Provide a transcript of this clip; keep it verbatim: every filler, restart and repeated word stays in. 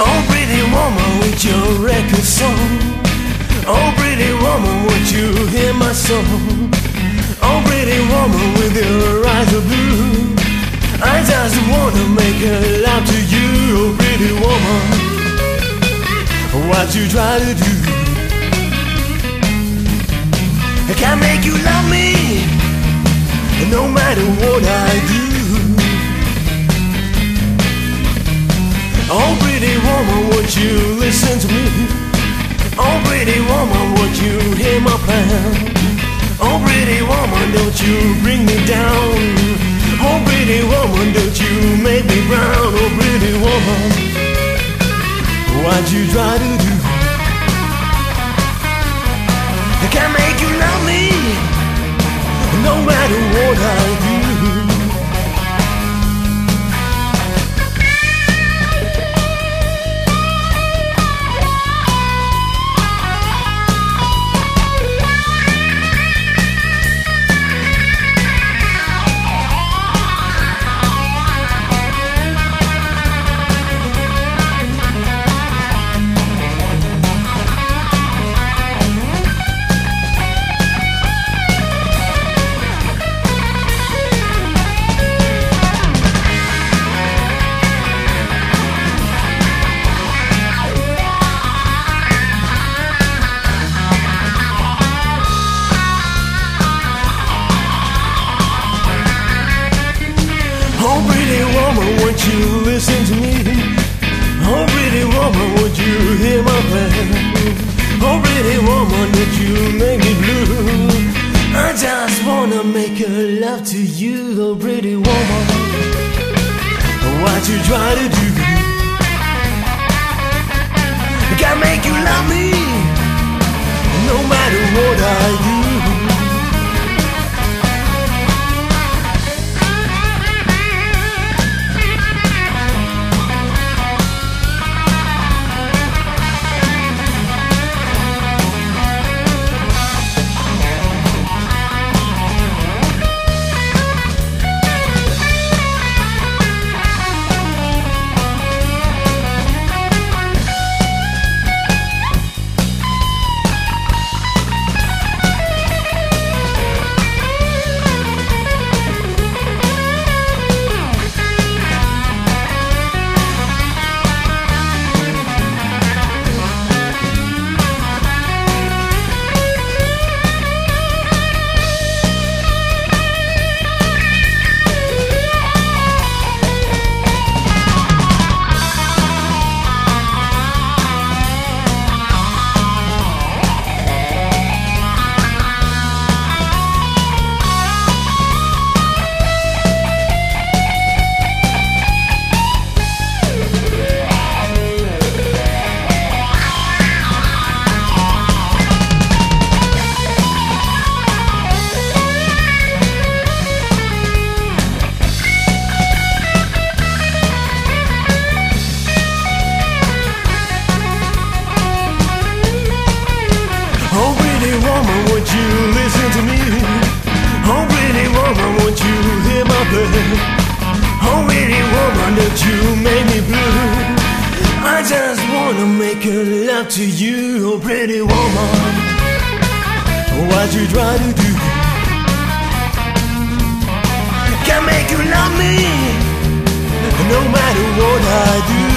Oh, pretty woman with your record song. Oh, pretty woman, won't you hear my song? Oh, pretty woman with your eyes of blue, I just wanna make love to you. Oh, pretty woman, what you try to do? I can't make you love me, no matter what I do. Oh, pretty woman, won't you listen to me? Oh, pretty woman, won't you hear my plan? Oh, pretty woman, don't you bring me down. Oh, pretty woman, don't you make me brown. Oh, pretty woman, what you try to do? I can't make you love me, no matter what I do. Oh, pretty woman, won't you listen to me? Oh, pretty woman, won't you hear my plan? Oh, pretty woman, don't you make me blue. I just wanna make a love to you. Oh, pretty woman, what you try to do? I can't make you love me, no matter what I do. Woman, won't you listen to me? Oh, pretty woman, won't you hear my plan? Oh, pretty woman, don't you make me blue. I just wanna make a love to you. Oh, pretty woman, what you try to do? Can't make you love me, no matter what I do.